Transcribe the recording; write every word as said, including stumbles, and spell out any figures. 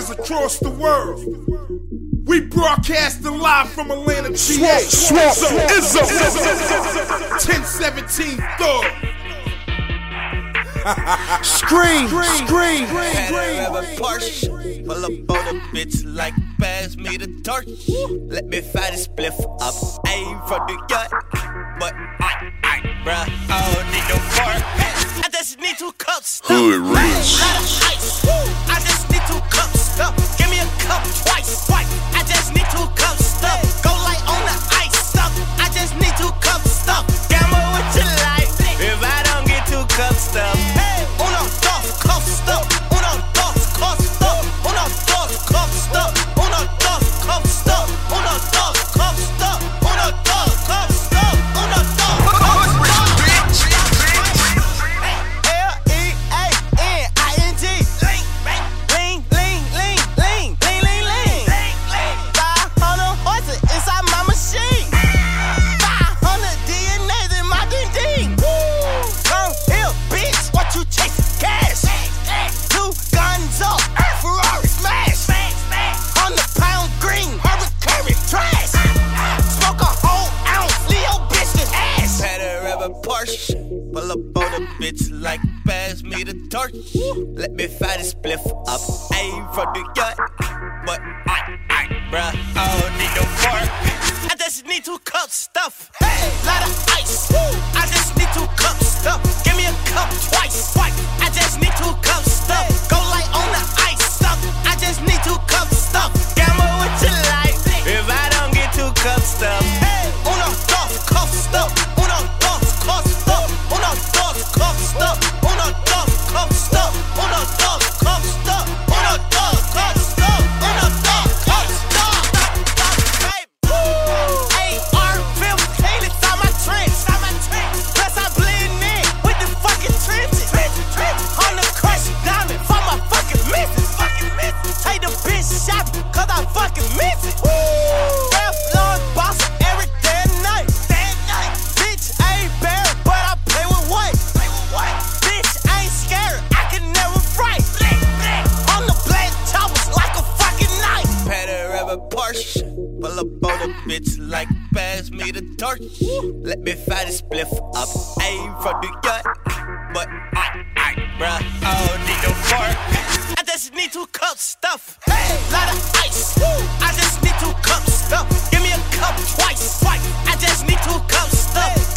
motherfuckers across the world. We broadcasting live from Atlanta, G A. Swamp, swamp, Izzo, ten seventeen Thug. Scream, scream, scream. Porsche, pull up on a bitch like pass me the torch. Let me fire this spliff up. I ain't from New York, but I, I, bruh, I don't need no fork. I just need two cups. Hood rich. I just need two cups. Stuff. Give me a cup twice. I just need two cups. Stuff. Go light on the ice. Stuff. I just need two cups. Stuff. Gamble with your life. If I don't get two cups. Stuff. Uno, dos, cup stuff. Uno, dos, cup stuff. Uno, dos, cup stuff. Uno, dos, cup stuff. Uno, dos, cup stuff. Uno, dos, cup stuff. Uno, dos, cup stuff. L E A N I N G. Lean, lean, lean, lean, lean, lean, lean, lean. five hundred horses inside my machine. five hundred D N As in my ding ding. Come here, bitch. What you chasing? Cash. Two guns up. Ferrari smash. Hundred pound green. Hurricane trash. Smoke a whole ounce. Leo bitch this ass. Had a rubber Porsche. Pull up on a bitch like pass me the torch. Let me fire this spliff up. I ain't from New York, but I, I, bruh, I don't need no fork. I just need two cups stuff. Hey, lot of ice. I just need two cups stuff. Give me a cup twice. I just need two cups stuff. Go light on the ice stuff. I just need two cups stuff. Gamble with your life. If I don't get two cups stuff. Hey, uno, dos, cup stuff. Uno, dos, cup stuff. Uno, dos, cup stuff. Uno, dos, cup stuff. Uno, dos, cup stuff. Uno, dos, cup stuff. Uno, dos, cup stuff. A R fifteen inside my trench. Plus I blend in with the fucking trenches. On the crush diamond for my fucking missus. Take the bitch shopping cause I fucking miss it. Ralph Lauren boss every day and night. Bitch ain't bad but I play with white. Bitch ain't scary, I can never fright. On the black choppers like a fucking knife. Had a rubber Porsche, pull up on a bitch like pass me the torch. Let me fire this spliff up. I ain't from New York, but I, I, bruh, I don't need no fork. I just need two cups stuff. Hey, lot of ice. I just need two cups stuff. Give me a cup twice. I just need two cups stuff.